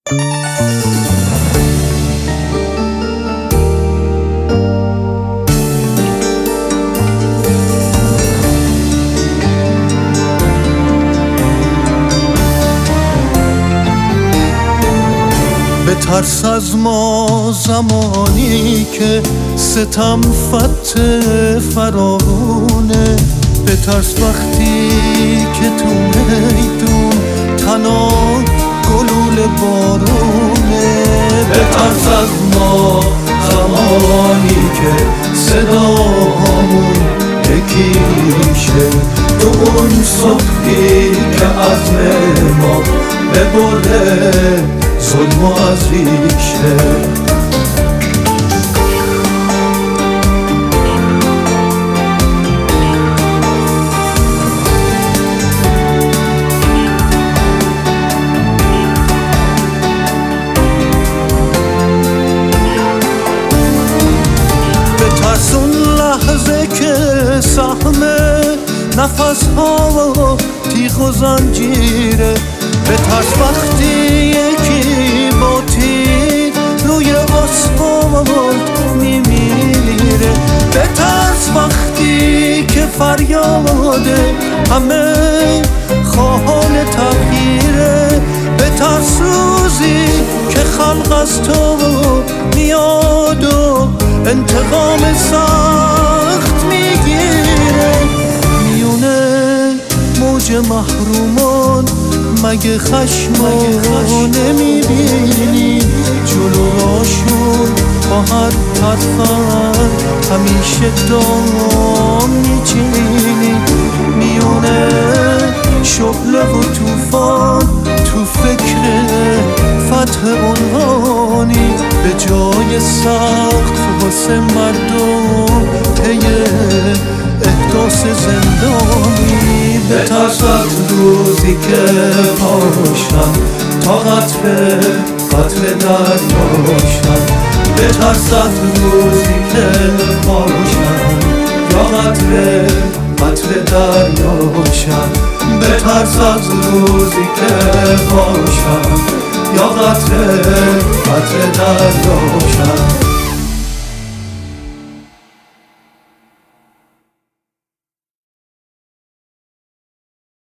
بترس از ما زمانی که ستم فتح فراونه، بترس وقتی که تو میدون تنها گلوله بارونه. بترس از ما زمانی که صدامون یکیشه، تو اون صبحی که عزم ما ببرده ظلم و از ریشه. بترس اون لحظه که سهم نفس ها تیغ و زنجیره، بترس وقتی یکی با تیر روی آسفالت میمیره، بترس وقتی که فریاد همه خواهان تغییره، بترس روزی که خلق از تو میاد و انتقام سخت میگیره. میونه موج محرومان مگه خشمو نمیبینی؟ جلو راشون با هر حرفن همیشه دام میچینی. میونه شعله و توفان تو فکر فتح عنوانی، به جای سقف واسه مردم طی احداث زندانی. بترس از روزی که پاشن تا قتل دریاشن، بترس از روزی که پاشن یا قتل دریاشن، بترس از روزی که پاشن یا قتل دریاشن.